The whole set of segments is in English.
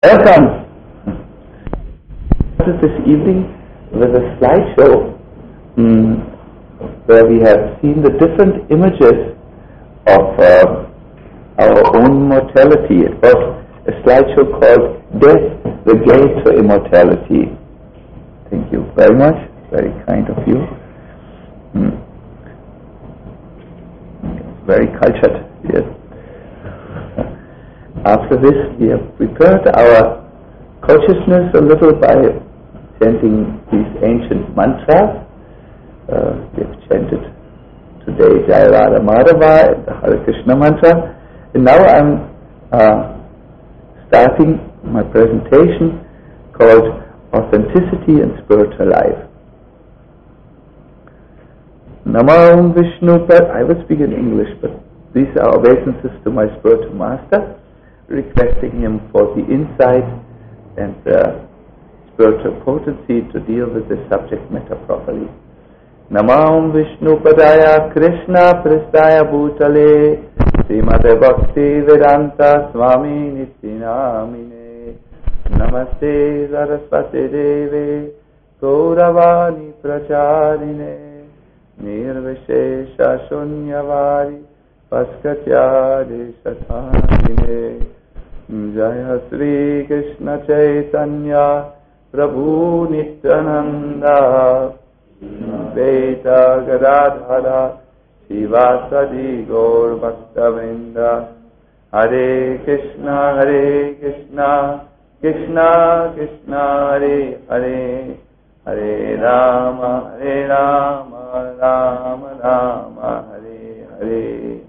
Welcome. This evening with a slideshow where we have seen the different images of our own mortality. It was a slideshow called Death, the Gate to Immortality. Thank you very much. Very kind of you. Very cultured, yes. After this, we have prepared our consciousness a little by chanting these ancient mantras. We have chanted today Jai Radha Madhava and the Hare Krishna mantra. And now I'm starting my presentation called Authenticity and Spiritual Life. Namo Vishnu Pad. I will speak in English, but these are obeisances to my spiritual master, requesting him for the insight and spiritual potency to deal with this subject matter properly. Namam Vishnu Padaya Krishna Pristaya Bhutale Srimate Bhakti Vedanta Swami Nityanamine Namaste Saraswati Deve Gauravani Pracharine Nirvishesha Shunyavari Paskatyade Sathane Jaya Sri Krishna Chaitanya Prabhu Nityananda Veda Gadadhara Shivasadi Gaur Bhaktavinda Hare Krishna Krishna Krishna Hare Hare Hare Rama Rama Rama Hare Hare.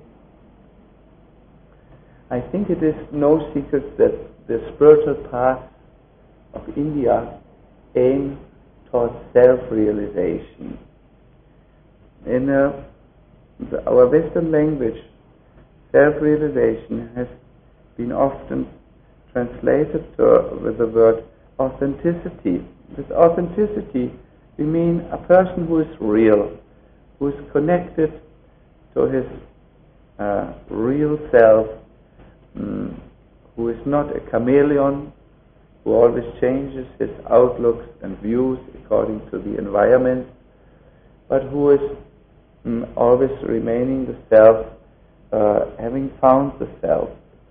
I think it is no secret that the spiritual path of India aims towards self-realization. In our Western language, self-realization has been often translated with the word authenticity. With authenticity, we mean a person who is real, who is connected to his real self, who is not a chameleon, who always changes his outlooks and views according to the environment, but who is always remaining the self, having found the self.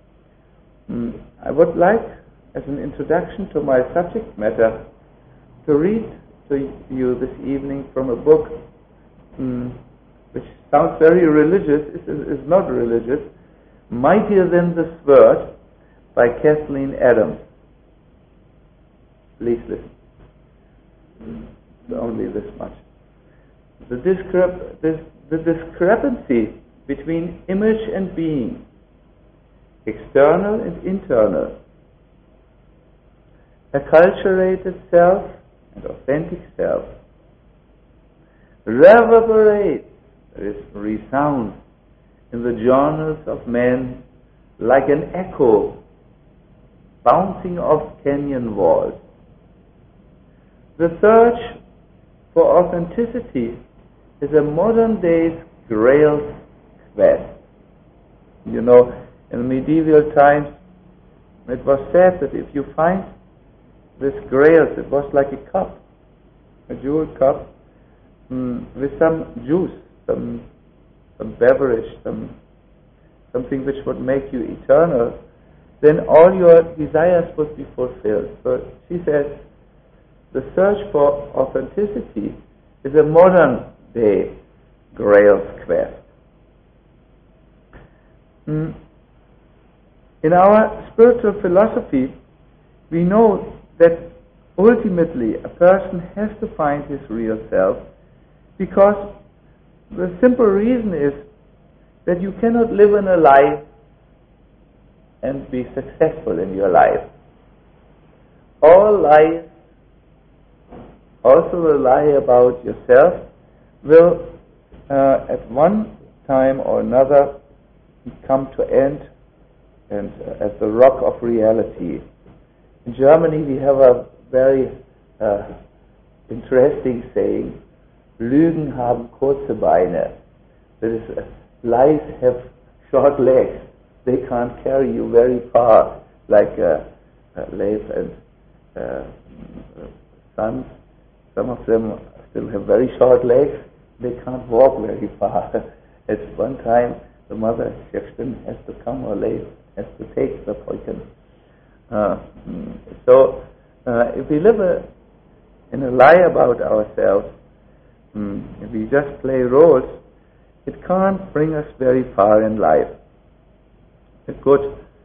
I would like, as an introduction to my subject matter, to read to you this evening from a book which sounds very religious, is not religious, Mightier Than the Sword by Kathleen Adams. Please listen. Only this much. The discrepancy between image and being, external and internal, acculturated self and authentic self, reverberates, resounds in the journals of men like an echo bouncing off canyon walls. The search for authenticity is a modern day's grail quest. You know, in medieval times, it was said that if you find this grail, it was like a cup, a jewel cup, with some juice, some beverage, something which would make you eternal, then all your desires would be fulfilled. So she says, the search for authenticity is a modern day grail's quest. In our spiritual philosophy, we know that ultimately a person has to find his real self, because the simple reason is that you cannot live in a life and be successful in your life. All lies, also the lie about yourself, will at one time or another come to end and at the rock of reality. In Germany we have a very interesting saying, Lügen haben kurze Beine. That is, lies have short legs. They can't carry you very far, like Leif and sons, some of them still have very short legs. They can't walk very far. At one time, the mother, Shefton, has to come, or Leif has to take the Poiken. So, if we live in a lie about ourselves, if we just play roles, it can't bring us very far in life. A good,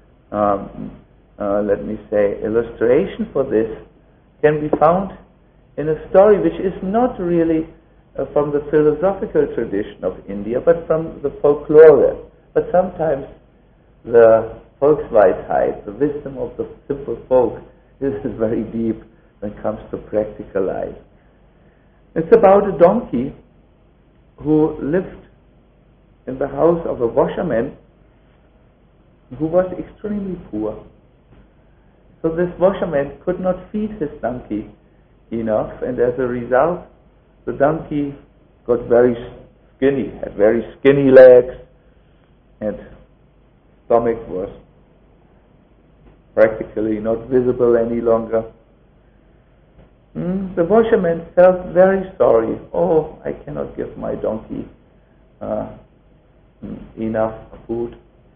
let me say, illustration for this can be found in a story which is not really from the philosophical tradition of India, but from the folklore. But sometimes the Volksweisheit, the wisdom of the simple folk, is very deep when it comes to practical life. It's about a donkey who lived in the house of a washerman who was extremely poor. So this washerman could not feed his donkey enough, and as a result, the donkey got very skinny, had very skinny legs, and stomach was practically not visible any longer. The washerman felt very sorry. Oh, I cannot give my donkey enough food.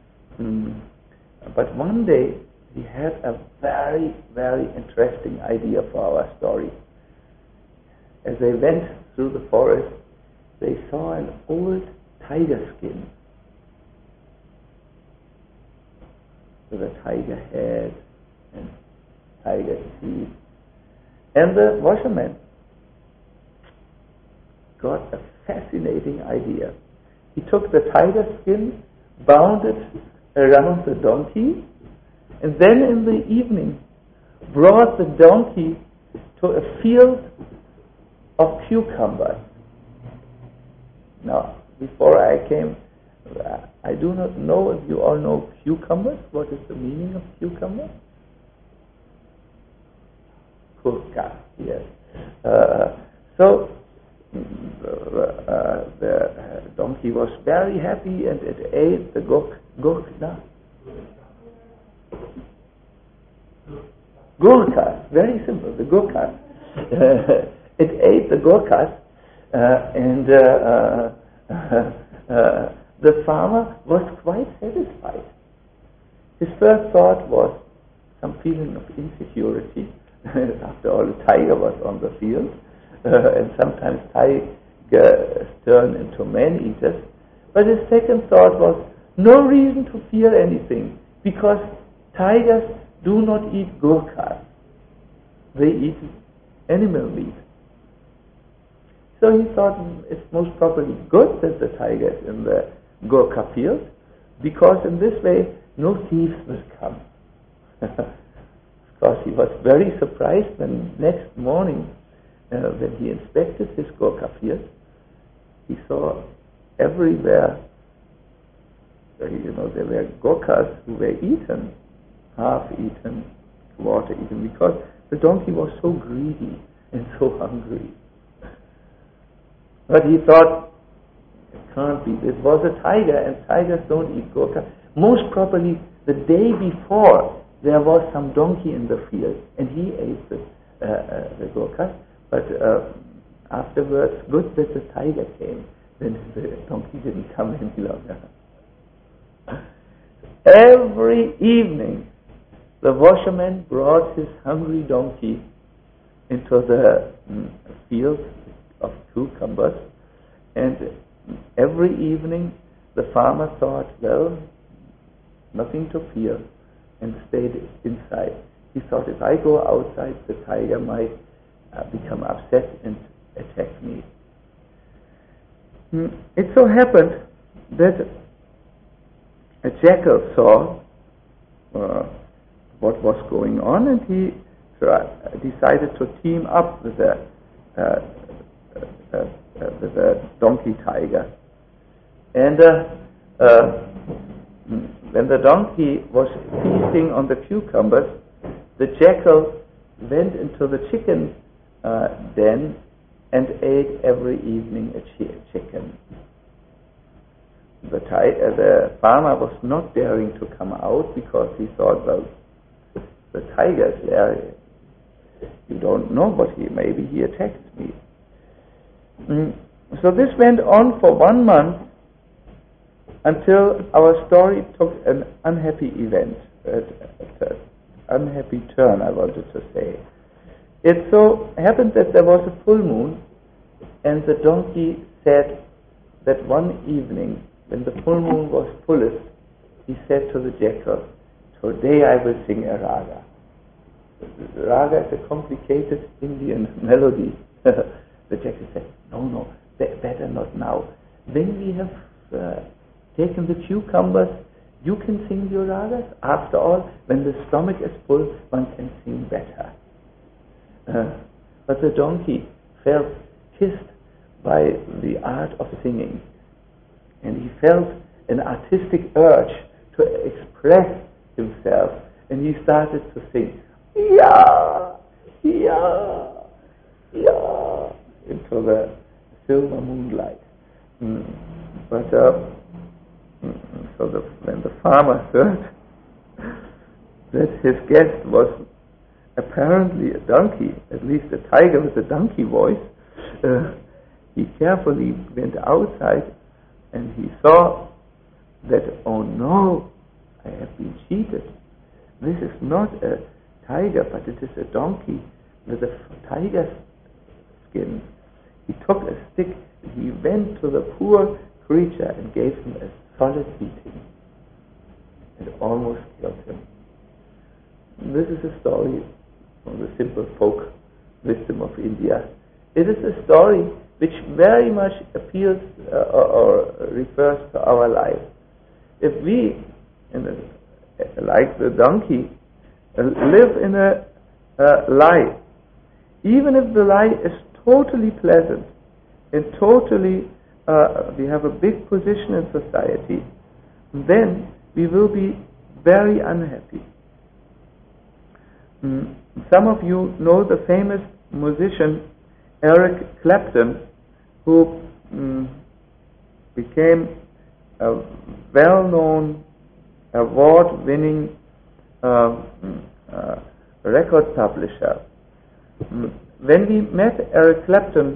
But one day he had a very, very interesting idea for our story. As they went through the forest, they saw an old tiger skin with a tiger head and tiger teeth. And the washerman got a fascinating idea. He took the tiger skin, bound it around the donkey, and then in the evening brought the donkey to a field of cucumbers. Now, before I came, I do not know if you all know cucumbers. What is the meaning of cucumber? Kurka, yes. So the donkey was very happy, and it ate the gurka. Gurkas, very simple, the gurkas. It ate the gurkas, and the farmer was quite satisfied. His first thought was some feeling of insecurity. After all, the tiger was on the field, and sometimes tigers turn into man-eaters. But his second thought was no reason to fear anything, because tigers do not eat gurkas. They eat animal meat. So he thought it's most probably good that the tiger is in the gurka field, because in this way no thieves will come. Of course, he was very surprised when next morning, when he inspected his gurka field, he saw everywhere, there were gurkas who were eaten, half eaten, quarter eaten, because the donkey was so greedy and so hungry. But he thought, it can't be. It was a tiger, and tigers don't eat gurka. Most probably, the day before, there was some donkey in the field, and he ate the gurkas. But afterwards, good that the tiger came. Then the donkey didn't come any longer. Every evening, the washerman brought his hungry donkey into the field of cucumbers, and every evening the farmer thought, well, nothing to fear, and stayed inside. He thought, if I go outside, the tiger might become upset and attack me. It so happened that a jackal saw what was going on, and he decided to team up with a donkey tiger. And when the donkey was feasting on the cucumbers, the jackal went into the chicken den and ate every evening a chicken. The farmer was not daring to come out, because he thought, well, the tiger is there. You don't know, but maybe he attacks me. So this went on for 1 month until our story took an unhappy event, an unhappy turn, I wanted to say. It so happened that there was a full moon, and the donkey said that one evening, when the full moon was fullest, he said to the jackal, "Today I will sing a raga." The raga is a complicated Indian melody. The jackal said, no, better not now. When we have taken the cucumbers, you can sing your ragas. After all, when the stomach is full, one can sing better. But the donkey felt kissed by the art of singing, and he felt an artistic urge to express himself, and he started to sing, "Yeah, yeah, yeah," into the silver moonlight. But when the farmer heard that his guest was apparently a donkey, at least a tiger with a donkey voice, he carefully went outside and he saw that, oh no, I have been cheated. This is not a tiger, but it is a donkey with a tiger's skin. He took a stick and he went to the poor creature and gave him a solid beating. It almost killed him. This is a story from the simple folk wisdom of India. It is a story which very much appeals or refers to our life. If we, like the donkey, live in a lie, even if the lie is totally pleasant and totally we have a big position in society, then we will be very unhappy. Some of you know the famous musician Eric Clapton, who became a well-known, award-winning record publisher. When we met Eric Clapton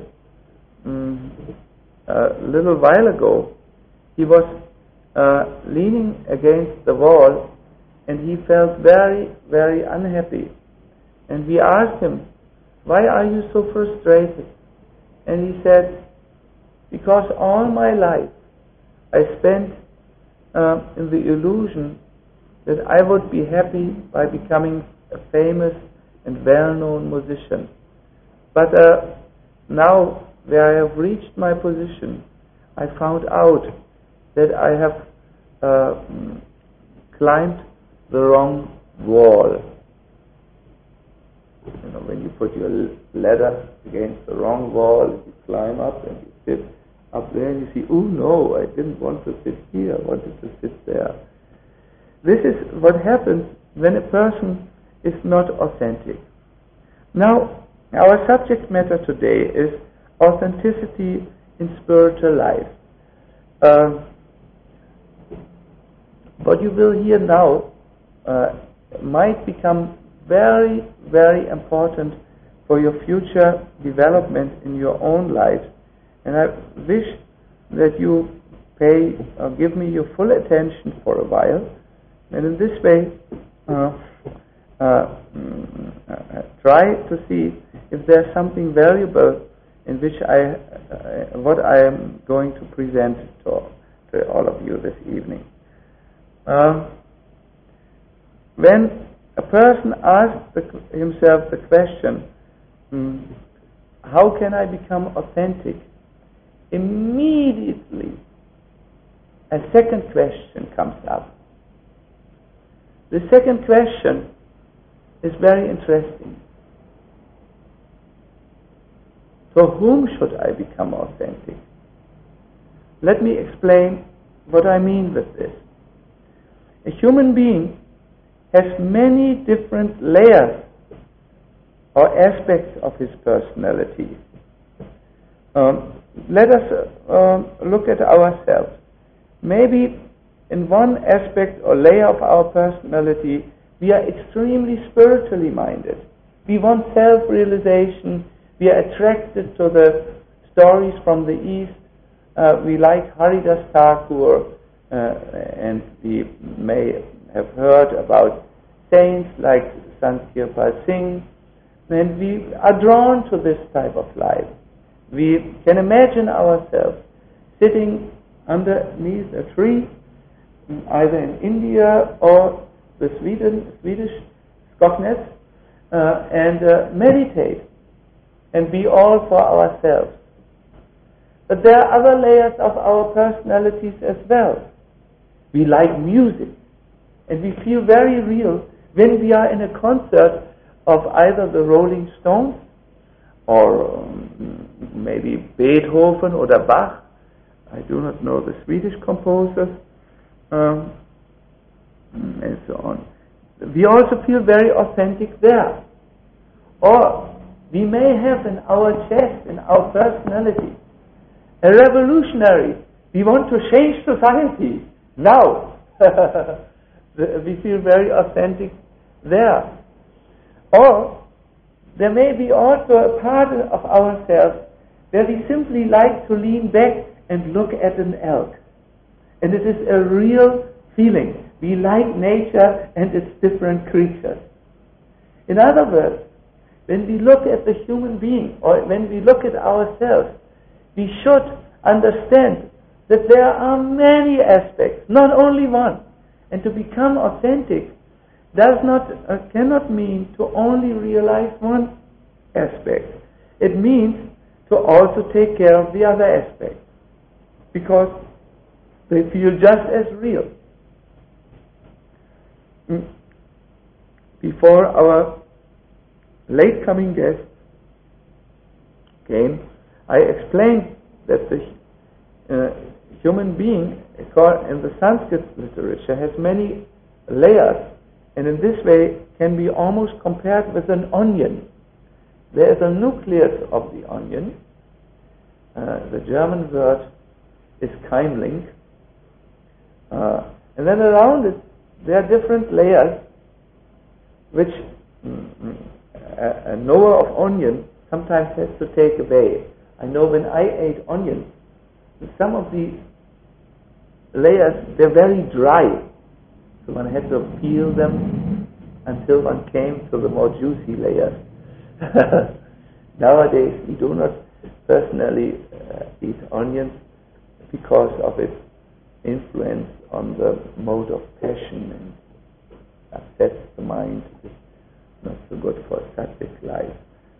a little while ago, he was leaning against the wall and he felt very, very unhappy. And we asked him, "Why are you so frustrated?" And he said, "Because all my life I spent in the illusion that I would be happy by becoming a famous and well-known musician. But now, where I have reached my position, I found out that I have climbed the wrong wall." You know, when you put your ladder against the wrong wall, you climb up and you sit up there and you see, "Oh no, I didn't want to sit here, I wanted to sit there." This is what happens when a person is not authentic. Now, our subject matter today is authenticity in spiritual life. What you will hear now might become very, very important for your future development in your own life. And I wish that you give me your full attention for a while. And in this way, try to see if there's something valuable in which what I am going to present to all of you this evening. When a person asks himself the question, how can I become authentic? Immediately, a second question comes up. The second question is very interesting. To whom should I become authentic? Let me explain what I mean with this. A human being has many different layers or aspects of his personality. Let us look at ourselves. Maybe in one aspect or layer of our personality We are extremely spiritually minded. We want self-realization. We are attracted to the stories from the East. We like Haridas Thakur, and we may have heard about saints like Sant Kirpal Singh, and we are drawn to this type of life. We can imagine ourselves sitting underneath a tree, either in India or the Swedish Skognäs, and meditate and be all for ourselves. But there are other layers of our personalities as well. We like music, and we feel very real when we are in a concert of either the Rolling Stones or maybe Beethoven or Bach. I do not know the Swedish composers, and so on. We also feel very authentic there. Or we may have in our chest, in our personality, a revolutionary. We want to change society now. We feel very authentic there. Or there may be also a part of ourselves where we simply like to lean back and look at an elk. And it is a real feeling. We like nature and its different creatures. In other words, when we look at the human being or when we look at ourselves, we should understand that there are many aspects, not only one. And to become authentic cannot mean to only realize one aspect. It means to also take care of the other aspects, because they feel just as real. Before our late coming guest came, I explained that the human being, in the Sanskrit literature, has many layers, and in this way can be almost compared with an onion. There is a nucleus of the onion. The German word is Keimling. And then around it there are different layers which a knower of onion sometimes has to take away. I know when I ate onions, some of the layers, they're very dry, so one had to peel them until one came to the more juicy layers. Nowadays we do not personally eat onions because of its influence on the mode of passion and upsets the mind. It's not so good for sattvic life.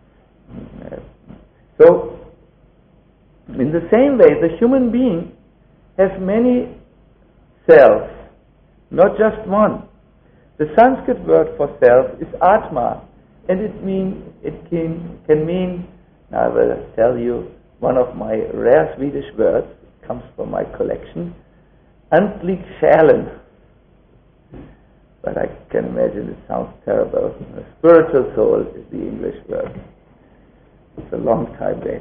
So, in the same way, the human being has many selves, not just one. The Sanskrit word for self is Atma, and it can mean, I will tell you, one of my rare Swedish words, comes from my collection, Andlig själen. But I can imagine it sounds terrible. A spiritual soul is the English word. It's a long time back.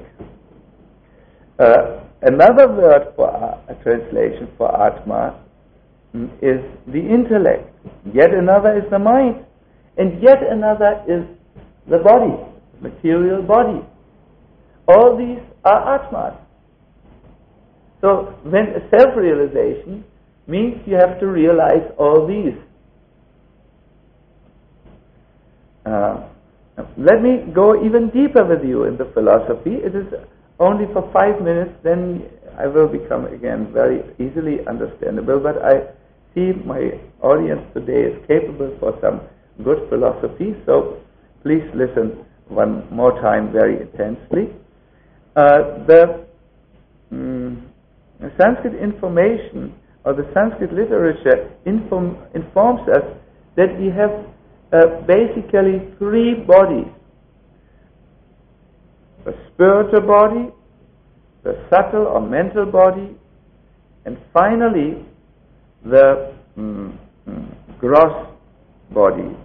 Another word for a translation for Atma is the intellect. Yet another is the mind. And yet another is the body, material body. All these are Atmas. So when self-realization means you have to realize all these. Let me go even deeper with you in the philosophy. It is only for 5 minutes, then I will become again very easily understandable, but I see my audience today is capable for some good philosophy, so please listen one more time very intensely. The Sanskrit information or the Sanskrit literature informs us that we have basically 3 bodies: the spiritual body, the subtle or mental body, and finally the gross body.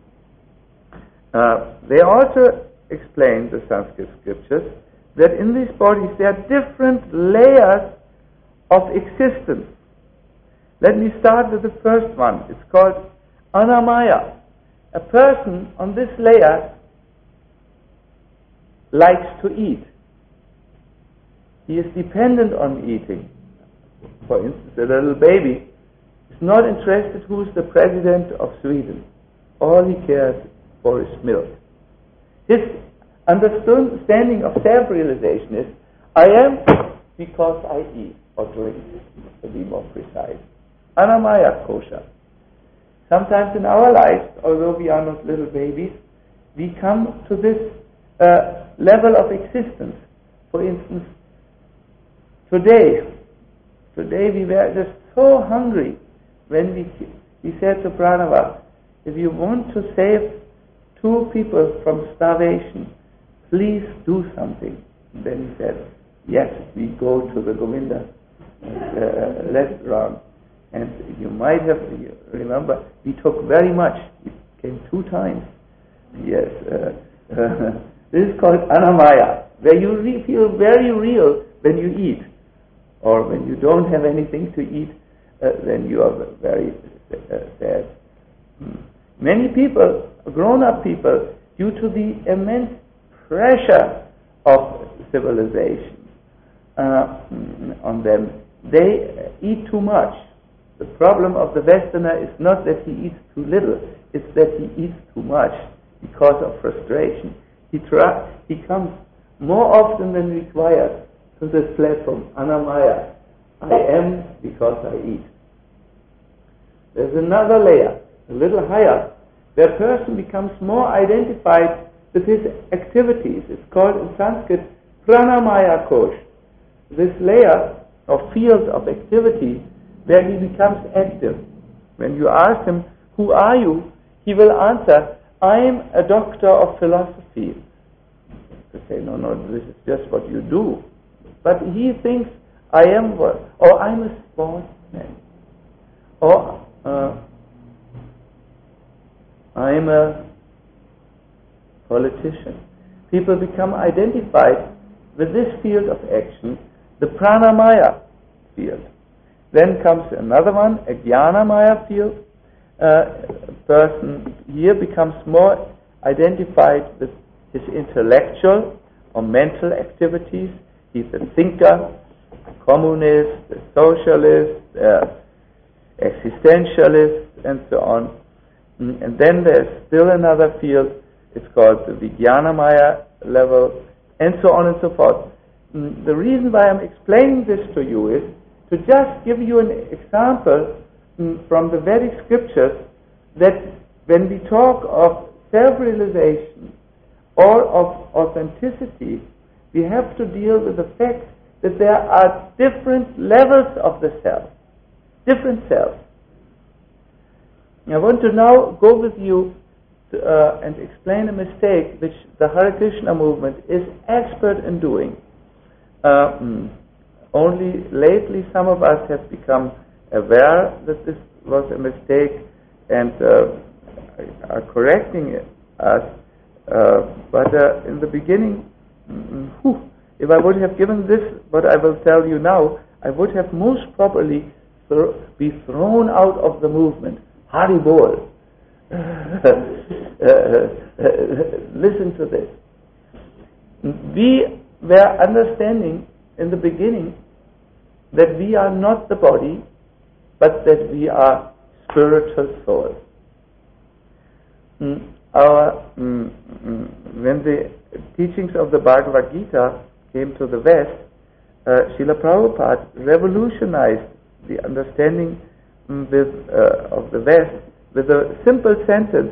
They also explain, the Sanskrit scriptures, that in these bodies there are different layers of existence. Let me start with the first one. It's called Anamaya. a person on this layer likes to eat. He is dependent on eating. For instance, a little baby is not interested who is the president of Sweden. All he cares for is milk. His understanding of self-realization is, I am because I eat or drink, to be more precise. Anamaya kosha. Sometimes in our lives, although we are not little babies, we come to this level of existence. For instance, today we were just so hungry when we said to Pranava, if you want to save 2 people from starvation, please do something. And then he said, yes, we go to the Govinda restaurant. And you might have, remember, we took very much. We came 2 times. Yes. This is called Anamaya, where you feel very real when you eat. Or when you don't have anything to eat, then you are very sad. Many people, grown-up people, due to the immense pressure of civilization on them, they eat too much. The problem of the Westerner is not that he eats too little, it's that he eats too much because of frustration. He comes more often than required to this platform, Anamaya. I am because I eat. There's another layer, a little higher, where a person becomes more identified with his activities. It's called in Sanskrit Pranamaya Kosh. This layer or field of activity where he becomes active. When you ask him, who are you? He will answer, I'm a doctor of philosophy. To say, no, this is just what you do. But he thinks, I am what? Or I'm a sportsman. Or I'm a politician. People become identified with this field of action, the Pranamaya field. Then comes another one, a Jnanamaya field. A person here becomes more identified with his intellectual or mental activities. He's a thinker, a communist, a socialist, existentialist, and so on. And then there's still another field, it's called the Vijnanamaya level, and so on and so forth. The reason why I'm explaining this to you is to just give you an example from the Vedic scriptures that when we talk of self-realization or of authenticity, we have to deal with the fact that there are different levels of the self, different selves. I want to now go with you and explain a mistake which the Hare Krishna movement is expert in doing. Only lately some of us have become aware that this was a mistake and are correcting us. But in the beginning, if I would have given this, what I will tell you now, I would have most probably be thrown out of the movement. Hari Bol. Listen to this. We were understanding in the beginning that we are not the body, but that we are spiritual souls. When the teachings of the Bhagavad Gita came to the West, Srila Prabhupada revolutionized the understanding of the West with a simple sentence,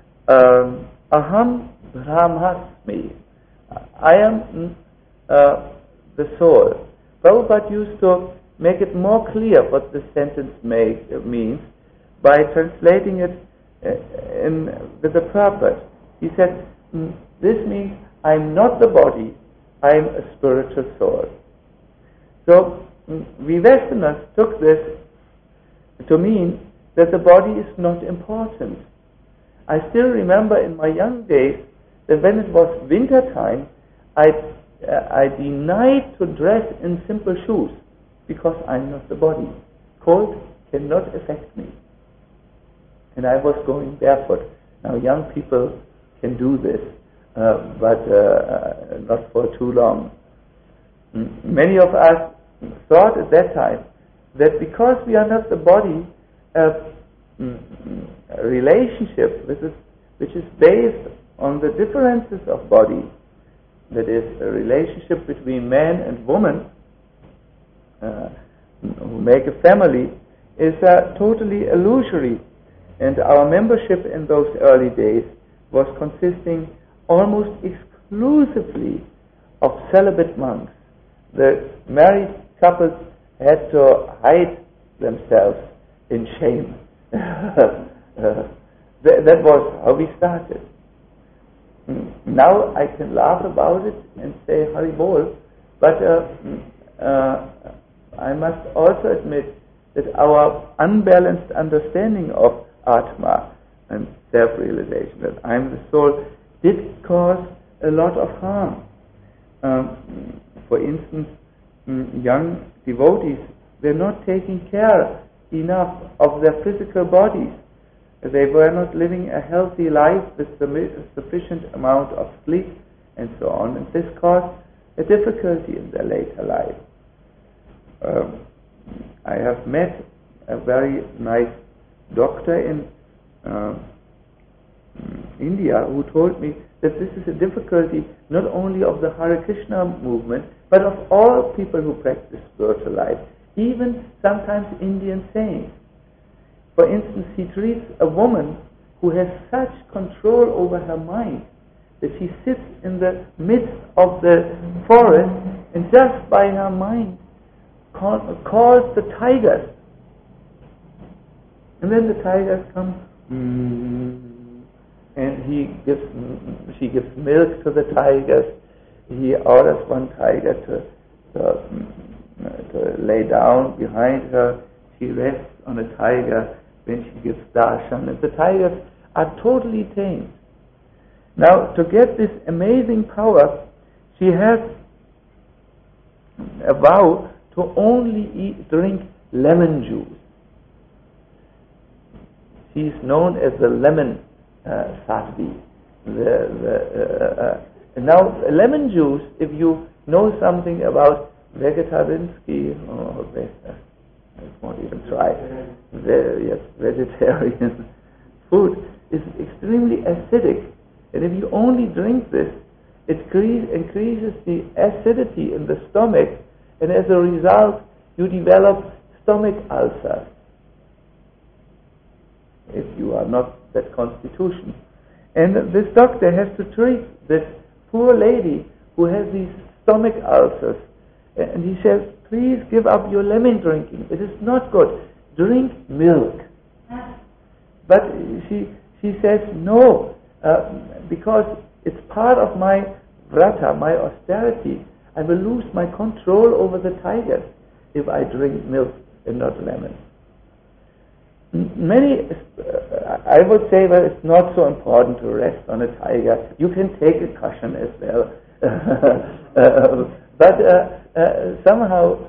Aham Brahmasmi. I am the soul. Prabhupada used to make it more clear what this sentence means by translating it with a purpose. He said, this means I'm not the body, I'm a spiritual soul. So we Westerners took this to mean that the body is not important. I still remember in my young days that when it was winter time, I denied to dress in simple shoes because I'm not the body. Cold cannot affect me. And I was going barefoot Now young people can do this, but not for too long. Many of us thought at that time that because we are not the body, a relationship which is based on the differences of body, that is, a relationship between man and woman who make a family, is totally illusory. And our membership in those early days was consisting almost exclusively of celibate monks. The married couples had to hide themselves in shame. That was how we started. Now I can laugh about it and say Hari Bol, but I must also admit that our unbalanced understanding of Atma and self-realization, that I'm the soul, did cause a lot of harm. For instance, young devotees were not taking care enough of their physical bodies. They were not living a healthy life with sufficient amount of sleep and so on, and this caused a difficulty in their later life. I have met a very nice doctor in India who told me that this is a difficulty not only of the Hare Krishna movement, but of all people who practice spiritual life, even sometimes Indian saints. For instance, he treats a woman who has such control over her mind that she sits in the midst of the forest and just by her mind calls the tigers. And then the tigers come and she gives milk to the tigers. He orders one tiger to lay down behind her. She rests on a tiger when she gives darshan, and the tigers are totally tamed. Now, to get this amazing power, she has a vow to only drink lemon juice. She is known as the lemon sadhvi. Now, lemon juice, if you know something about vegetariansky, I won't even try. Yes, vegetarian food is extremely acidic, and if you only drink this, it increases the acidity in the stomach, and as a result, you develop stomach ulcers if you are not that constitution. And this doctor has to treat this poor lady who has these stomach ulcers, and he says, please give up your lemon drinking. It is not good. Drink milk. But she says, no, because it's part of my vrata, my austerity. I will lose my control over the tigers if I drink milk and not lemon. Many, I would say that it's not so important to rest on a tiger. You can take a cushion as well. But somehow,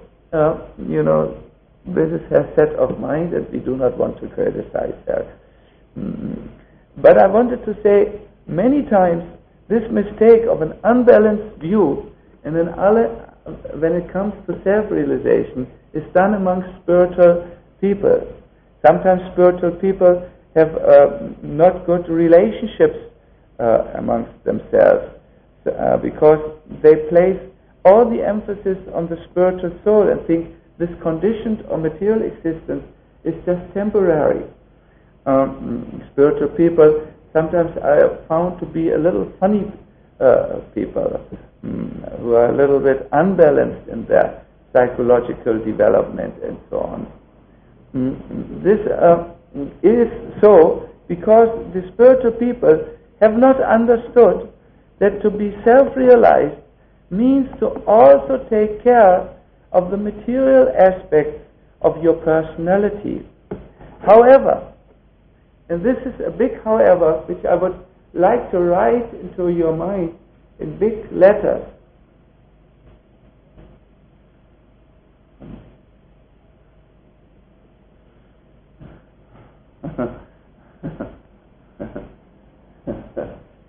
this is her set of mind, and we do not want to criticize her. But I wanted to say, many times, this mistake of an unbalanced view, and then when it comes to self-realization, is done among spiritual people. Sometimes spiritual people have not good relationships amongst themselves because they place all the emphasis on the spiritual soul and think this conditioned or material existence is just temporary. Spiritual people sometimes are found to be a little funny people who are a little bit unbalanced in their psychological development and so on. This is so because the spiritual people have not understood that to be self-realized means to also take care of the material aspects of your personality. However, and this is a big however, which I would like to write into your mind in big letters.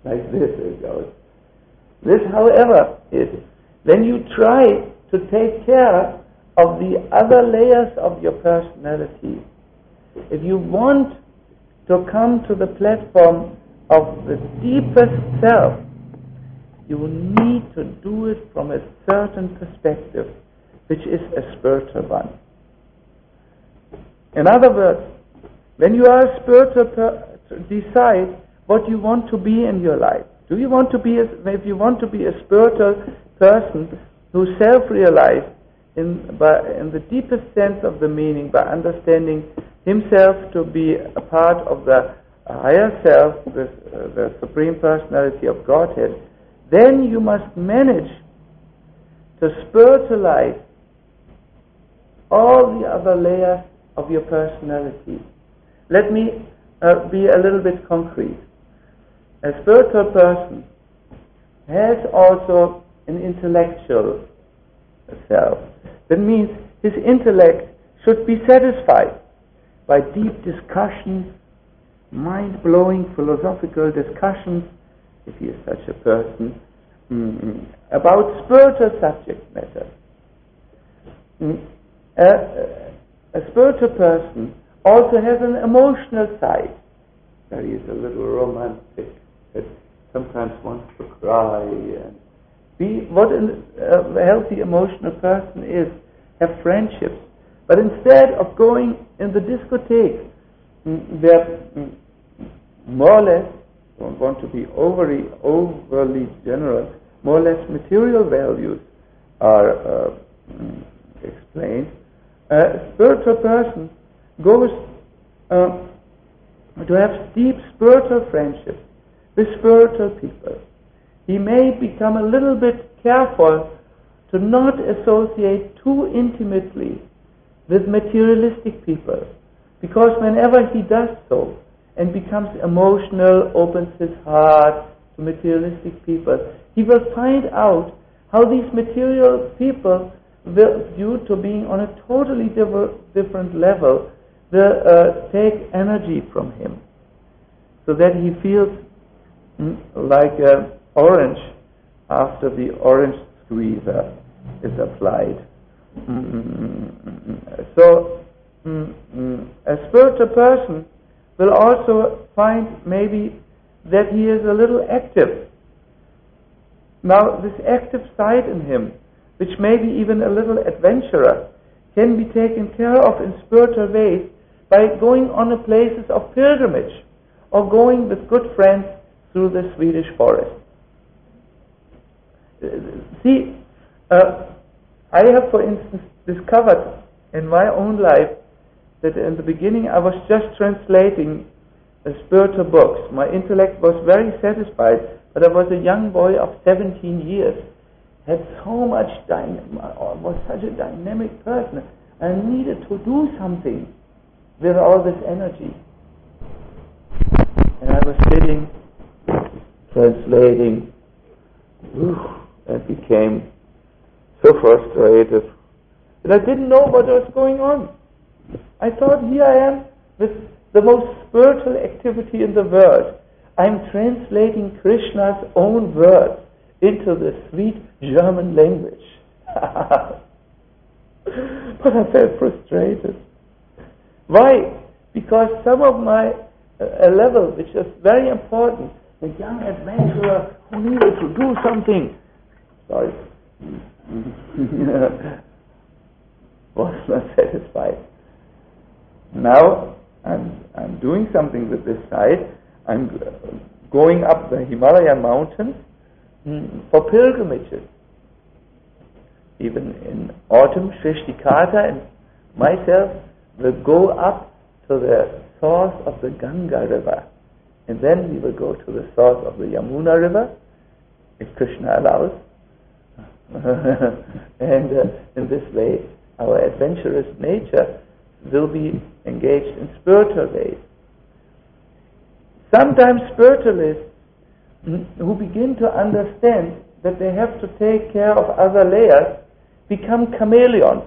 like this it goes. This, however, is when you try to take care of the other layers of your personality. If you want to come to the platform of the deepest self, you need to do it from a certain perspective, which is a spiritual one. In other words, when you are a spiritual decide what you want to be in your life. Do you want to be, if you want to be a spiritual person who self-realized in the deepest sense of the meaning, by understanding himself to be a part of the higher self, the Supreme Personality of Godhead, then you must manage to spiritualize all the other layers of your personality. Let me be a little bit concrete. A spiritual person has also an intellectual self. That means his intellect should be satisfied by deep discussions, mind-blowing philosophical discussions, if he is such a person, about spiritual subject matter. A spiritual person also has an emotional side. That he is a little romantic, that sometimes wants to cry and be what a healthy emotional person is, have friendships. But instead of going in the discotheque, where more or less, don't want to be overly general, more or less material values are explained, a spiritual person goes to have deep spiritual friendships with spiritual people. He may become a little bit careful to not associate too intimately with materialistic people, because whenever he does so and becomes emotional, opens his heart to materialistic people, he will find out how these material people, due to being on a totally different level, will take energy from him, so that he feels like an orange after the orange squeezer is applied. So a spiritual person will also find maybe that he is a little active. Now, this active side in him, which may be even a little adventurer, can be taken care of in spiritual ways by going on the places of pilgrimage or going with good friends through the Swedish forest. See, I have, for instance, discovered in my own life that in the beginning I was just translating spiritual books. My intellect was very satisfied, but I was a young boy of 17 years, had so much was such a dynamic person. I needed to do something with all this energy. And I was sitting, translating, and became so frustrated. And I didn't know what was going on. I thought, here I am with the most spiritual activity in the world. I'm translating Krishna's own words into the sweet German language. But I felt frustrated. Why? Because some of my level, which is very important, the young adventurer who needed to do something, was not satisfied. Now I'm doing something with this side. I'm going up the Himalayan mountains for pilgrimages. Even in autumn, Shrishtikata and myself will go up to the source of the Ganga river, and then we will go to the source of the Yamuna river, if Krishna allows. And in this way, our adventurous nature will be engaged in spiritual ways. Sometimes spiritualists who begin to understand that they have to take care of other layers become chameleons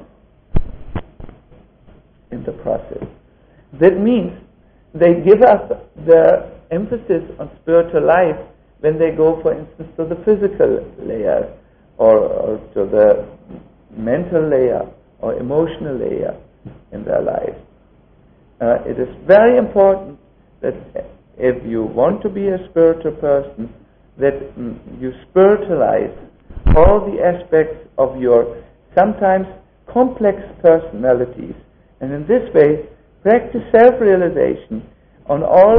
in the process. That means they give up the emphasis on spiritual life when they go, for instance, to the physical layer or to the mental layer or emotional layer in their life. It is very important that if you want to be a spiritual person, that you spiritualize all the aspects of your sometimes complex personalities, and in this way practice self-realization in all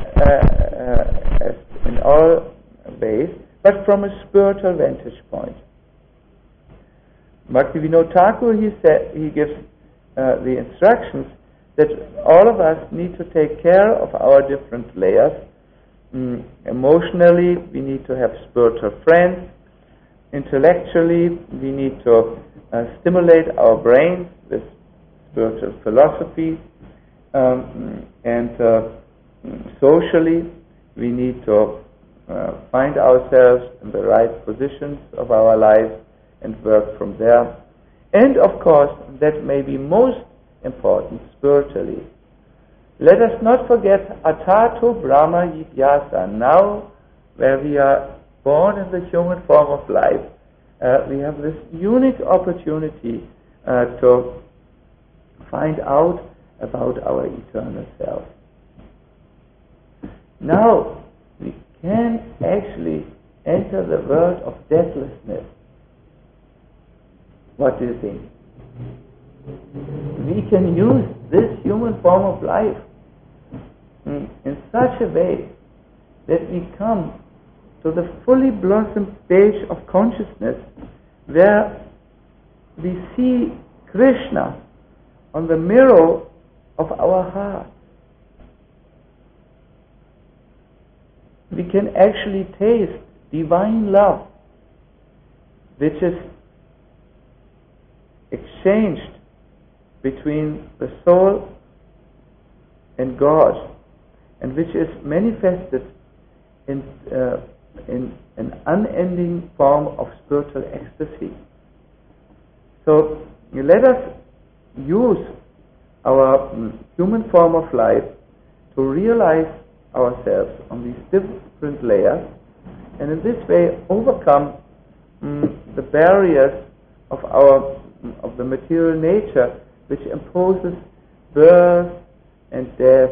ways, but from a spiritual vantage point. Bhaktivinoda Thakur, he gives the instructions that all of us need to take care of our different layers. Emotionally, we need to have spiritual friends. Intellectually, we need to stimulate our brains with spiritual philosophy. And socially, we need to find ourselves in the right positions of our life and work from there. And of course, that may be most important spiritually. Let us not forget Atato Brahma Jigyasa. Now, where we are born in the human form of life, we have this unique opportunity to find out about our eternal self. Now, we can actually enter the world of deathlessness. What do you think? We can use this human form of life in such a way that we come to the fully blossomed stage of consciousness where we see Krishna on the mirror of our heart. We can actually taste divine love, which is exchanged between the soul and God, and which is manifested in an unending form of spiritual ecstasy. So let us use our human form of life to realize ourselves on these different layers, and in this way overcome the barriers of the material nature, which imposes birth and death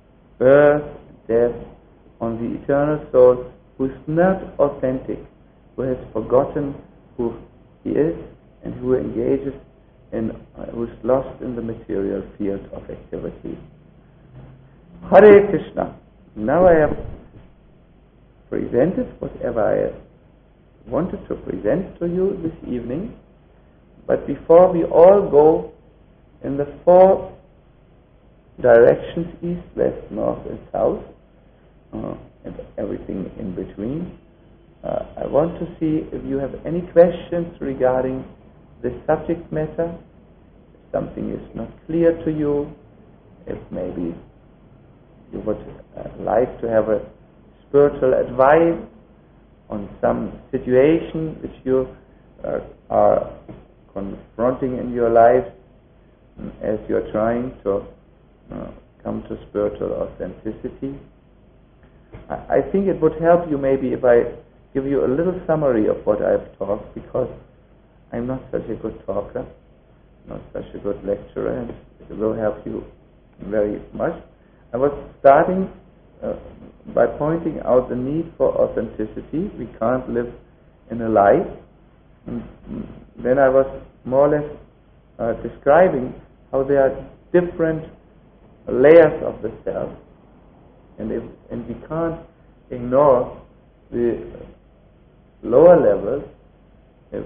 on the eternal soul, who is not authentic, who has forgotten who he is, and who engages who is lost in the material field of activity. Hare Krishna. Now I have presented whatever I wanted to present to you this evening, but before we all go in the four directions, east, west, north and south, and everything in between, I want to see if you have any questions regarding this subject matter, if something is not clear to you, if maybe you would like to have a spiritual advice on some situation which you are confronting in your life as you are trying to come to spiritual authenticity. I think it would help you maybe if I give you a little summary of what I've talked, because I'm not such a good talker, not such a good lecturer, and it will help you very much. I was starting by pointing out the need for authenticity. We can't live in a lie. And then I was more or less describing how there are different layers of the self, and we can't ignore the lower levels if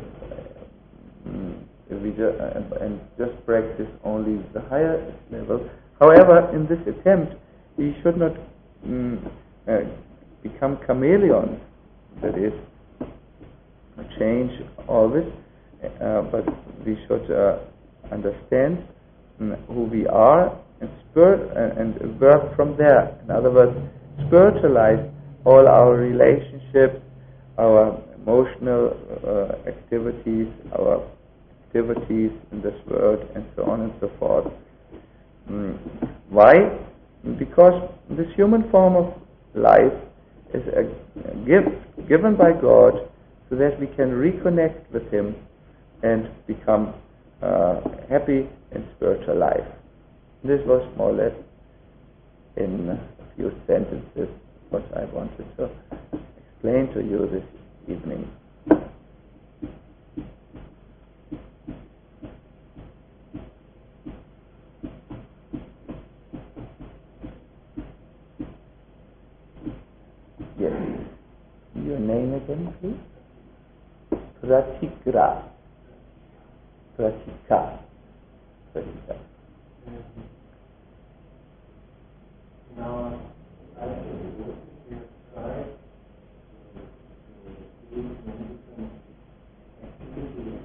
we just practice only the higher level. However, in this attempt, we should not become chameleons, that is, change always, but we should understand who we are and work from there. In other words, spiritualize all our relationships, our emotional activities, our activities in this world, and so on and so forth. Why? Because this human form of life is a gift given by God so that we can reconnect with Him and become happy in spiritual life. This was more or less in a few sentences what I wanted to explain to you this evening. Yes. Your name again, please? Pratika. Pratika. Pratika. Now, I think we have tried to use many different activities,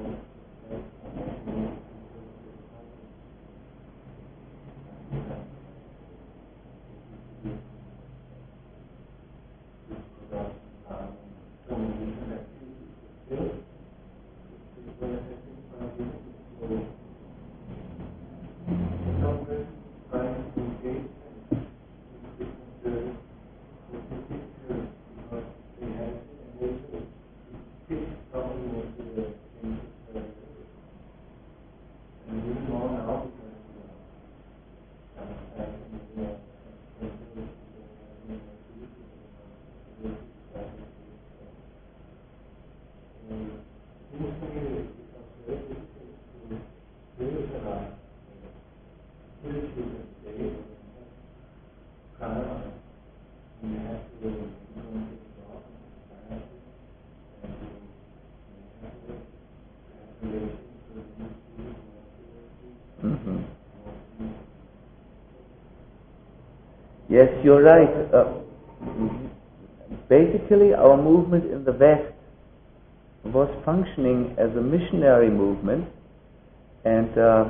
Yes, you're right. Basically, our movement in the West was functioning as a missionary movement, and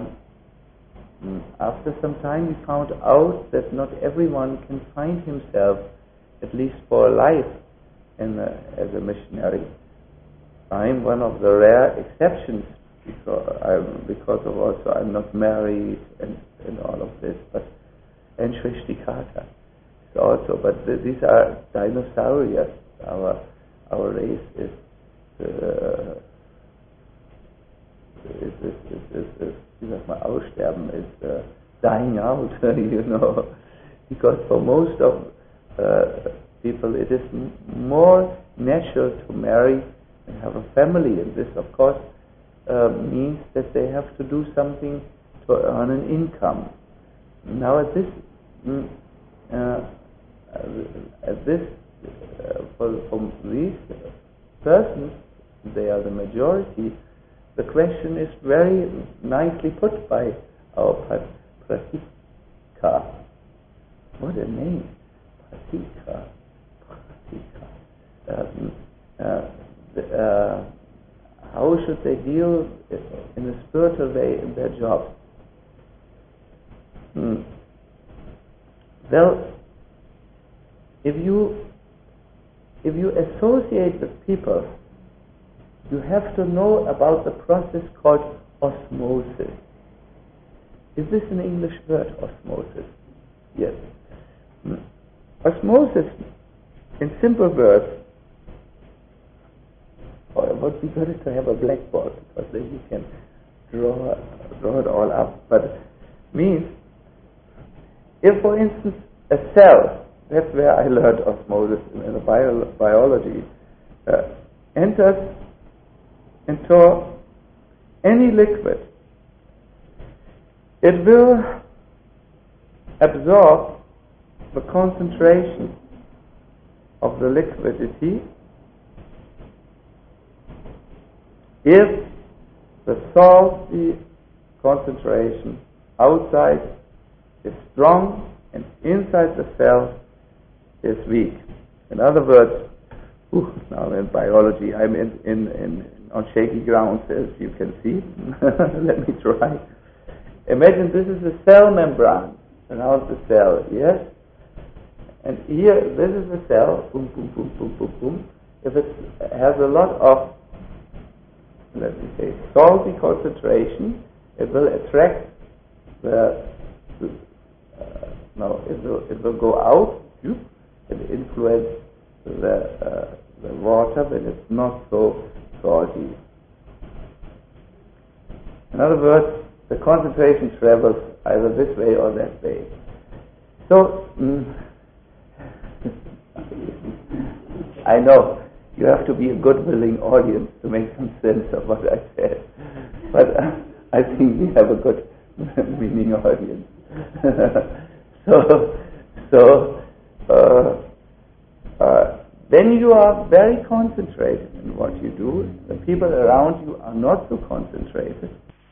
after some time we found out that not everyone can find himself, at least for a life, as a missionary. I'm one of the rare exceptions because of also I'm not married and all of this, and Shrishtikata also, but these are dinosaurians. Our race is Aussterben is dying out, because for most of people it is more natural to marry and have a family, and this of course means that they have to do something to earn an income. Now for these persons, they are the majority. The question is very nicely put by our Pratika. What a name, Pratika. How should they deal in a spiritual way in their job? Well, if you associate with people, you have to know about the process called osmosis. Is this an English word, osmosis? Yes. Osmosis, in simple words, it would be good to have a blackboard, because then you can draw it all up. But it means, if for instance a cell, that's where I learned osmosis in the biology, enters into any liquid, it will absorb the concentration of the liquidity if the salty concentration outside is strong and inside the cell is weak. In other words, now in biology I'm on shaky grounds, as you can see. Let me try. Imagine this is a cell membrane around the cell, yes? And here, this is the cell, boom, boom, boom, boom, boom, boom. If it has a lot of, let me say, salty concentration, it will attract it will go out and influence the water when it's not so salty. In other words, the concentration travels either this way or that way. So, I know you have to be a good willing audience to make some sense of what I said, but I think we have a good meaning audience. When you are very concentrated in what you do, the people around you are not so concentrated.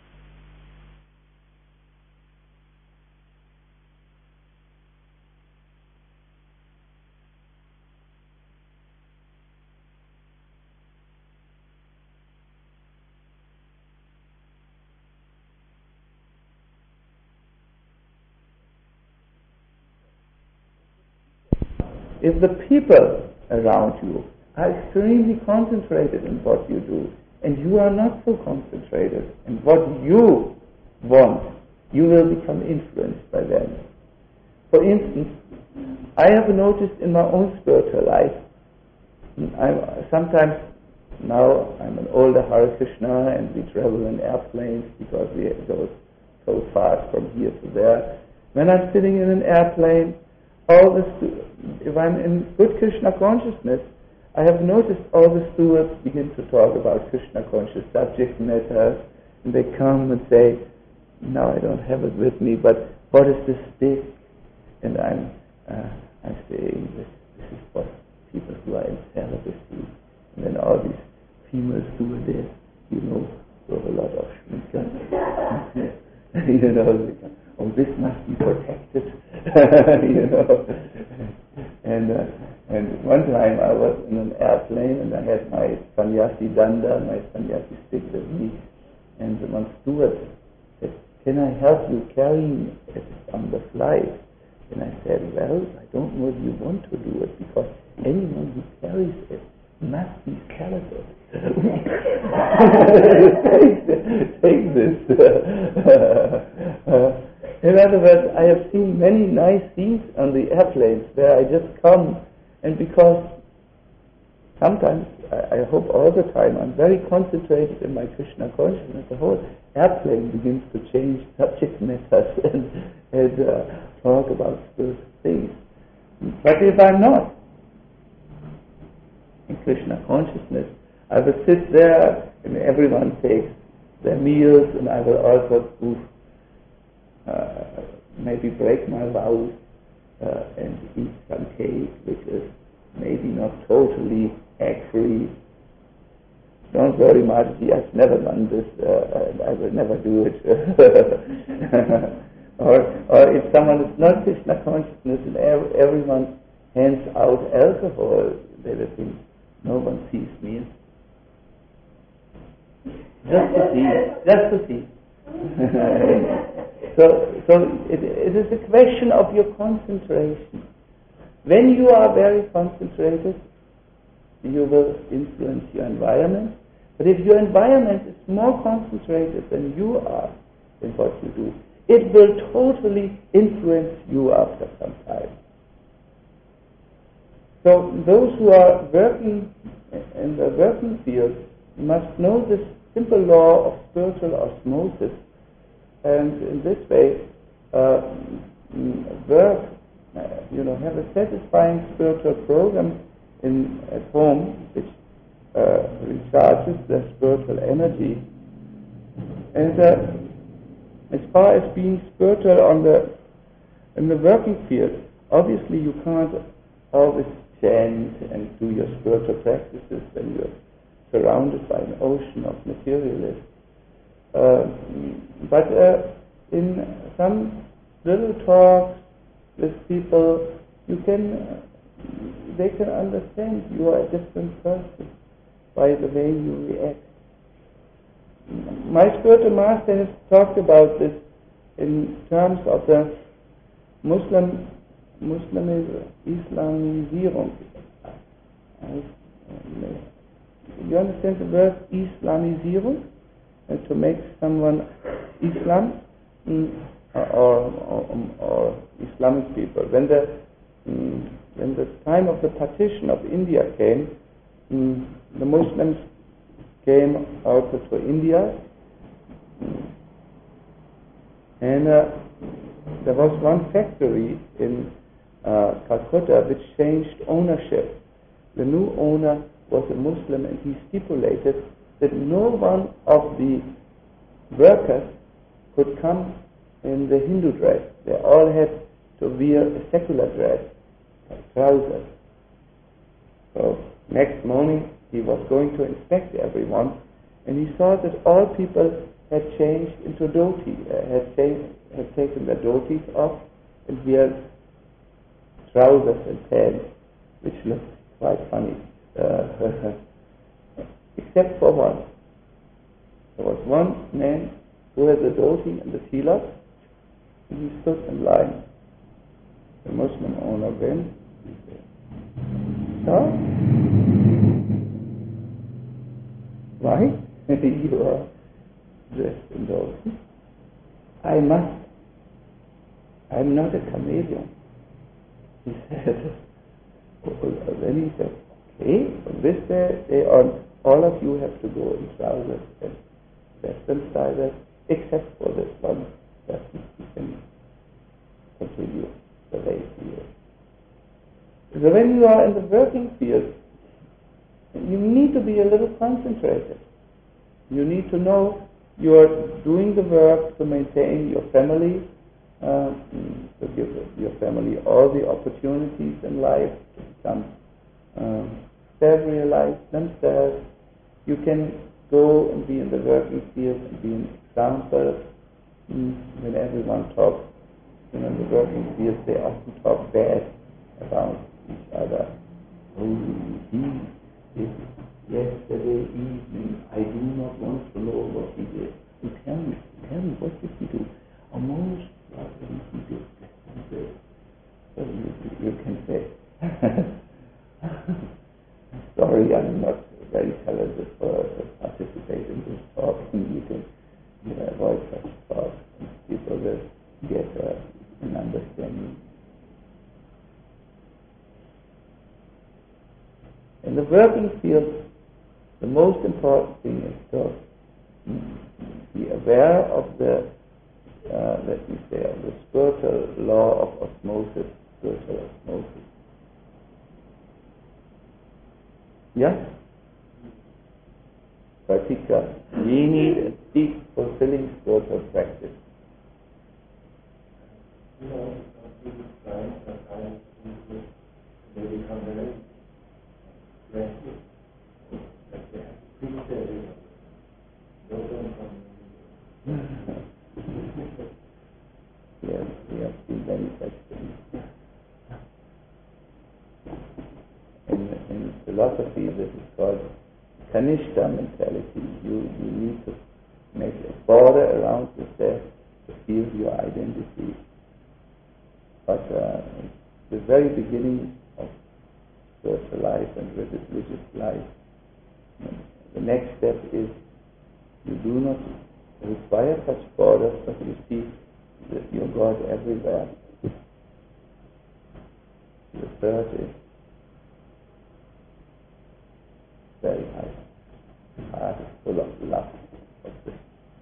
If the people around you are extremely concentrated in what you do, and you are not so concentrated in what you want, you will become influenced by them. For instance, I have noticed in my own spiritual life, sometimes now I'm an older Hare Krishna and we travel in airplanes because we go so fast from here to there. When I'm sitting in an airplane, if I'm in good Krishna consciousness, I have noticed all the stewards begin to talk about Krishna conscious subject matters, and they come and say, "No, I don't have it with me, but what is this stick?" And I'm saying, "This is what people who are in celibacy." And then all these female stewardess, with a lot of schminke, oh, this must be protected, And one time I was in an airplane and I had my sannyasi danda, my sannyasi stick with me, and one steward said, "Can I help you carrying it on the flight?" And I said, "Well, I don't know if you want to do it, because anyone who carries it must be celibate." Take this. In other words, I have seen many nice scenes on the airplanes where I just come, and because sometimes, I hope all the time, I'm very concentrated in my Krishna consciousness, the whole airplane begins to change subject matters and talk about spiritual things. But if I'm not in Krishna consciousness, I will sit there and everyone takes their meals, and I will also maybe break my vows and eat some cake, which is maybe not totally egg-free. Don't worry, Margie, I've never done this, and I will never do it. or if someone is not Krishna consciousness and everyone hands out alcohol, they will think, no one sees me. Just to see. So it is a question of your concentration. When you are very concentrated, you will influence your environment. But if your environment is more concentrated than you are in what you do, it will totally influence you after some time. So those who are working in the working field must know this simple law of spiritual osmosis, and in this way work, have a satisfying spiritual program at home which recharges their spiritual energy. And as far as being spiritual in the working field, obviously you can't always chant and do your spiritual practices when you're surrounded by an ocean of materialists. But in some little talks with people, they can understand you are a different person by the way you react. My spiritual master has talked about this in terms of the Islamisierung. You understand the word Islamisierung? And to make someone Islam or Islamic people. When when the time of the partition of India came, the Muslims came out to India, and there was one factory in Calcutta which changed ownership. The new owner was a Muslim, and he stipulated that no one of the workers could come in the Hindu dress. They all had to wear a secular dress, like trousers. So next morning he was going to inspect everyone, and he saw that all people had changed into dhoti, had taken their dhotis off and wear trousers and pants, which looked quite funny. Except for one. There was one man who had the dhoti and the tilak, and he stood in line. The Muslim owner went, he said, "Sir, why you are dressed in dhoti? I must. I'm not a chameleon." He said, then he said, "Okay, from this day on, all of you have to go in trousers and western styles, except for this one person who can continue the way he is." So when you are in the working field, you need to be a little concentrated. You need to know you are doing the work to maintain your family, to give your family all the opportunities in life to become self-realized themselves. You can go and be in the working field and be an example. When everyone talks, in the working field, they often talk bad about each other. "Oh, yesterday evening, I do not want to know what he did. Tell me, what did he do? A most lovely he did this." So you can say, "Sorry, I'm not very talented for participate in this talk." You can avoid such talks, and people will get an understanding. In the working field, the most important thing is to be aware of the, let me say, of the spiritual law of osmosis, spiritual osmosis. Yeah? Pratika. We need a deep, fulfilling spiritual practice. They become very restless. Like they have to preach their way. Don't come. Yes, we have seen many such things. In philosophy, this is called Kanishta mentality. You need to make a border around yourself to feel your identity. But the very beginning of spiritual life and religious life, the next step is you do not require such borders, but you see your God everywhere. The third is very high. Heart is full of love of this.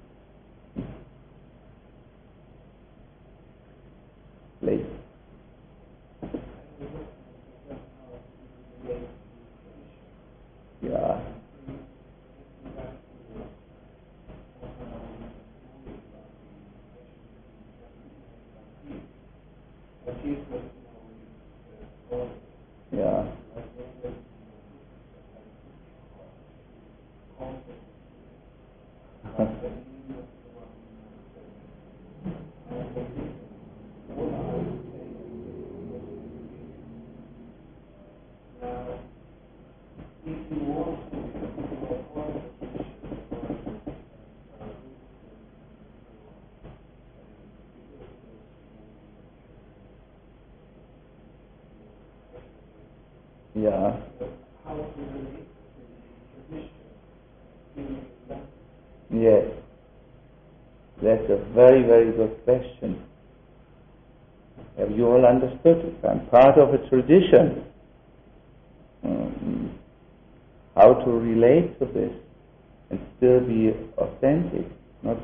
Please. Yeah. Yeah. Yeah. Yes. That's a very, very good question. Have you all understood it? I'm part of a tradition. How to relate to this and still be authentic, not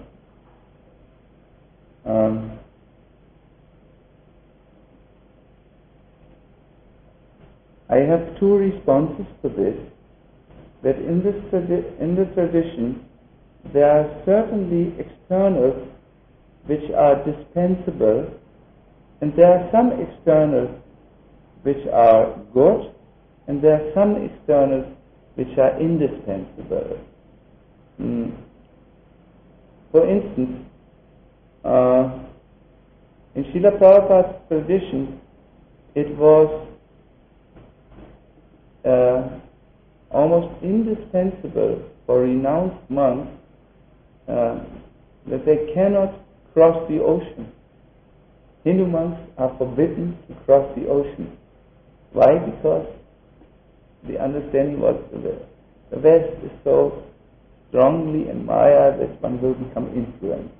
I have two responses to this. That in the tradition there are certainly externals which are dispensable, and there are some externals which are good, and there are some externals which are indispensable. For instance, in Srila Prabhupada's tradition, it was almost indispensable for renounced monks that they cannot cross the ocean. Hindu monks are forbidden to cross the ocean. Why? Because the understanding was the West is so strongly in Maya that one will become influenced.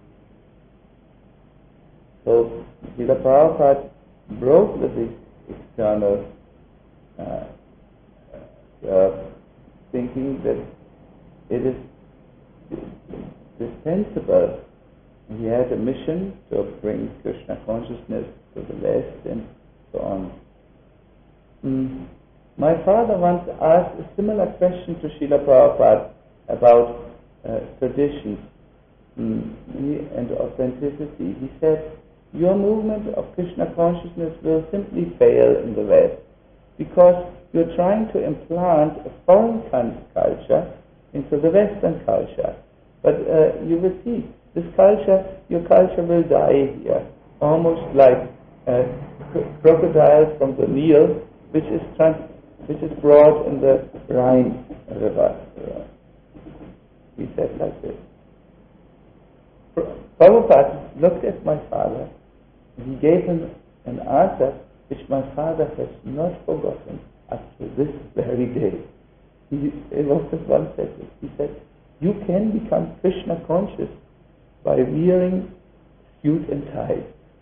So Srila Prabhupada broke with this external thinking that it is dispensable. He had a mission to bring Krishna consciousness to the West and so on. My father once asked a similar question to Srila Prabhupada about traditions and authenticity. He said, your movement of Krishna consciousness will simply fail in the West because you're trying to implant a foreign culture into the Western culture. But you will see, your culture will die here, almost like crocodiles from the Nile, which is brought in the Rhine River. He said like this. Prabhupada looked at my father, and he gave him an answer which my father has not forgotten up to this very day. It was just one sentence. He said, you can become Krishna conscious by wearing suit and tie.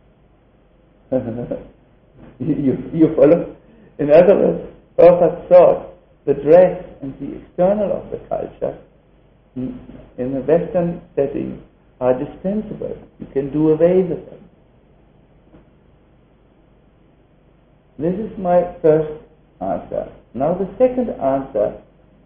You follow? In other words, Prabhupada thought the dress and the external of the culture in a Western setting are dispensable. You can do away with them. This is my first answer. Now the second answer,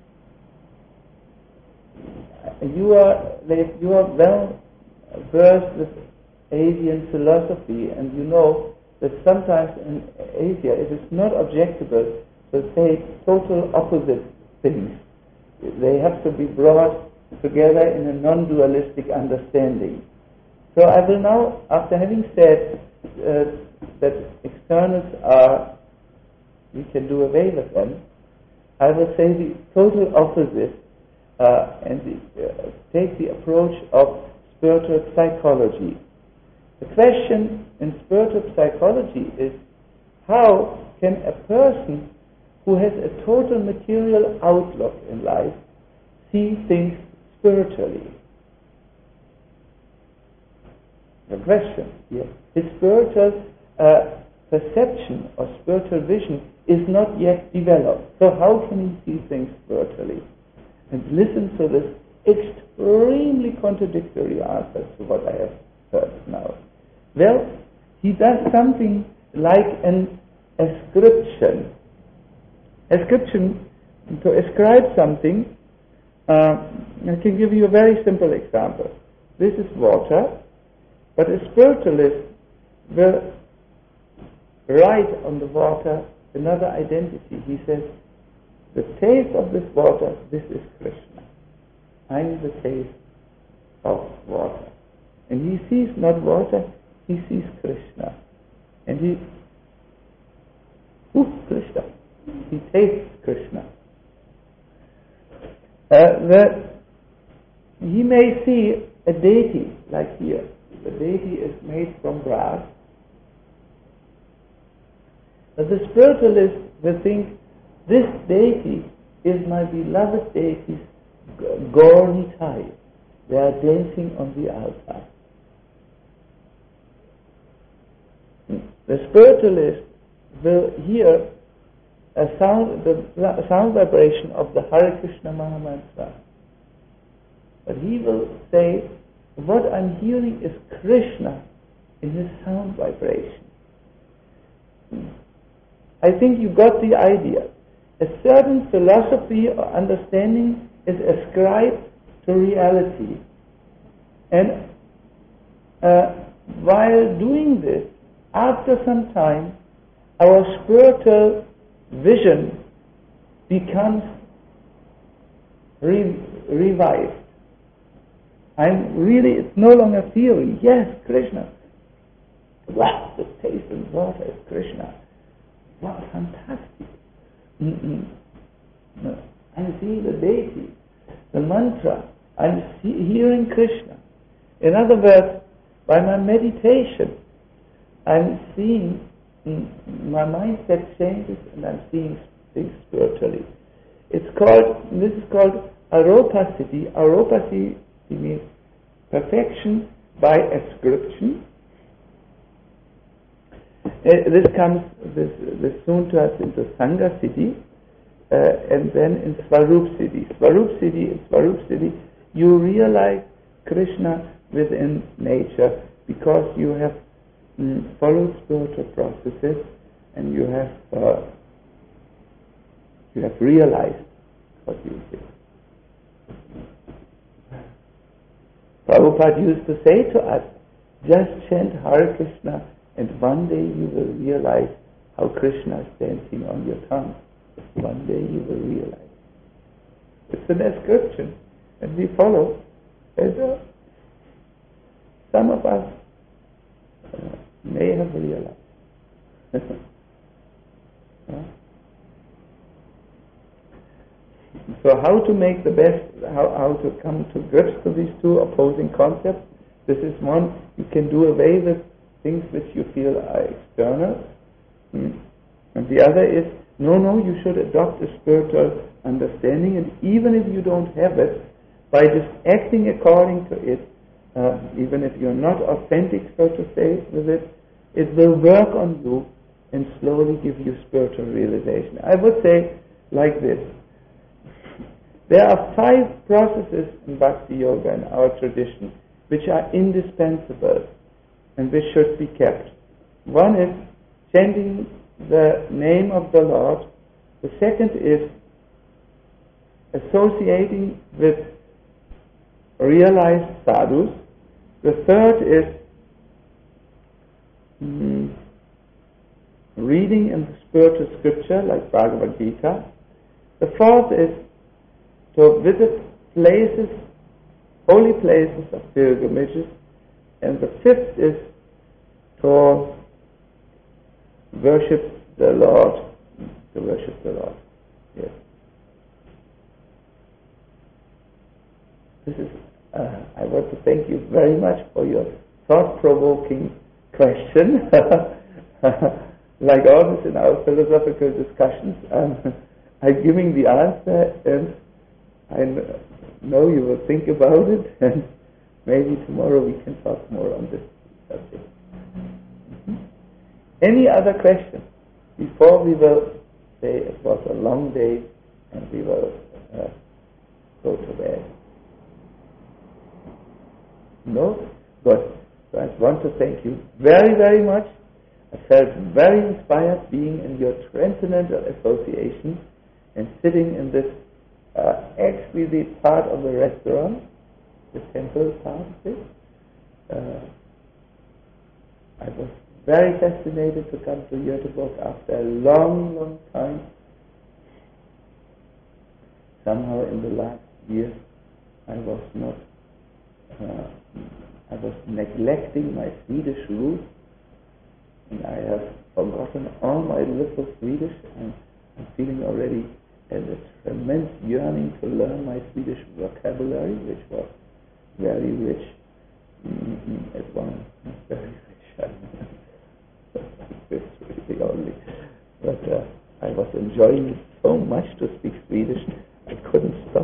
you are well versed with Asian philosophy, and you know that sometimes in Asia it is not objectable to say total opposite things. They have to be brought together in a non-dualistic understanding. So I will now, after having said that externals are, we can do away with them, I will say the total opposite and take the approach of spiritual psychology. The question in spiritual psychology is, how can a person who has a total material outlook in life see things spiritually? The question here. His spiritual perception or spiritual vision is not yet developed. So how can he see things spiritually? And listen to this extremely contradictory answer to what I have heard now. Well, he does something like an ascription. Ascription, to ascribe something, I can give you a very simple example. This is water, but a spiritualist will write on the water another identity. He says, the taste of this water, this is Krishna. I am the taste of water. And he sees not water, he sees Krishna. And Krishna. He tastes Krishna. He may see a deity, like here. The deity is made from brass. But the spiritualist will think, this deity is my beloved deity's Gauri tie. They are dancing on the altar. The spiritualist will hear a sound, the sound vibration of the Hare Krishna Mahamantra. But he will say, what I'm hearing is Krishna in his sound vibration. I think you got the idea. A certain philosophy or understanding is ascribed to reality. And while doing this, after some time, our spiritual vision becomes revived. It's no longer theory. Yes, Krishna. Wow, the taste and water is Krishna. Wow, fantastic. I'm seeing the deity, the mantra. I'm hearing Krishna. In other words, by my meditation, I'm seeing my mindset changes and I'm seeing things spiritually. This is called aropacity. Aropacity means perfection by ascription. This soon turns into Sangha Siddhi, and then in Swarup Siddhi. Swarup Siddhi, you realize Krishna within nature because you have followed spiritual processes and you have realized what you did. Prabhupada used to say to us, just chant Hare Krishna and one day you will realize how Krishna is dancing on your tongue. One day you will realize. It's an ascription and we follow. And some of us may have realized. So how to make the best, how to come to grips to these two opposing concepts? This is one, you can do away with things which you feel are external. And the other is, no, you should adopt a spiritual understanding, and even if you don't have it, by just acting according to it, even if you're not authentic, so to say, with it, it will work on you and slowly give you spiritual realization. I would say like this. There are 5 processes in Bhakti Yoga in our tradition which are indispensable and which should be kept. One is chanting the name of the Lord. The second is associating with realized sadhus. The third is reading in the spiritual scripture like Bhagavad Gita. The fourth is to visit places, holy places of pilgrimages. And the fifth is to worship the Lord. Yes. This is. I want to thank you very much for your thought-provoking question. Like always in our philosophical discussions, I'm giving the answer, and I know you will think about it, and maybe tomorrow we can talk more on this subject. Any other questions before we will say it was a long day and we will go to bed? No? Good. So I want to thank you very, very much. I felt very inspired being in your transcendental association and sitting in this exquisite part of the restaurant, the temple part of it. I was very fascinated to come to Göteborg after a long, long time. Somehow in the last year I was neglecting my Swedish roots, and I have forgotten all my little Swedish, and I'm feeling already a tremendous yearning to learn my Swedish vocabulary, which was very rich. At one, very rich. It's really only. But I was enjoying it so much to speak Swedish, I couldn't stop,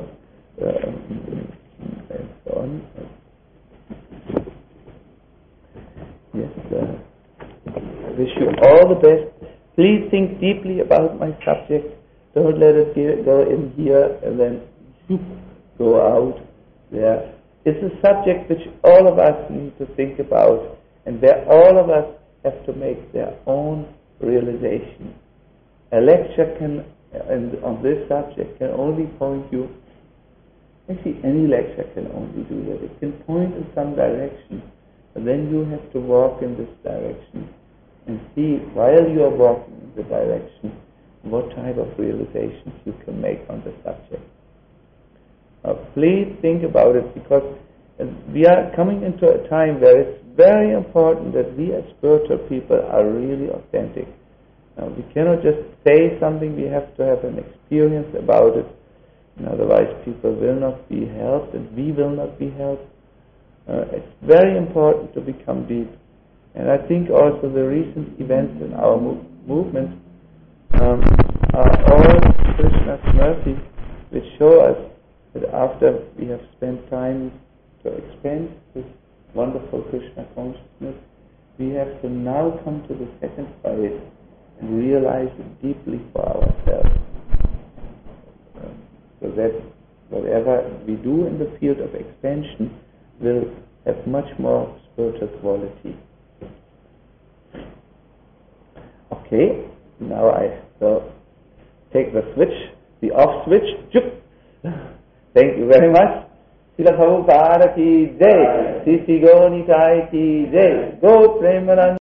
and so on. Yes, I wish you all the best. Please think deeply about my subject. Don't let it go in here and then go out there. It's a subject which all of us need to think about, and where all of us have to make their own realization. A lecture on this subject can only point you. Actually, any lecture can only do that. It can point in some direction, but then you have to walk in this direction and see, while you are walking in the direction, what type of realizations you can make on the subject. Please think about it, because we are coming into a time where it's very important that we as spiritual people are really authentic. We cannot just say something, we have to have an experience about it. Otherwise people will not be helped and we will not be helped. It's very important to become deep. And I think also the recent events in our movement are all Krishna's mercy, which show us that after we have spent time to expand this wonderful Krishna consciousness, we have to now come to the second phase and realize it deeply for ourselves. So that whatever we do in the field of expansion will have much more spiritual quality. Okay, now I will take the switch, the off switch. Thank you very much. Srila Prabhupada ki jai, Sri Sri Gaura Nitai ki jai, Go Premanand.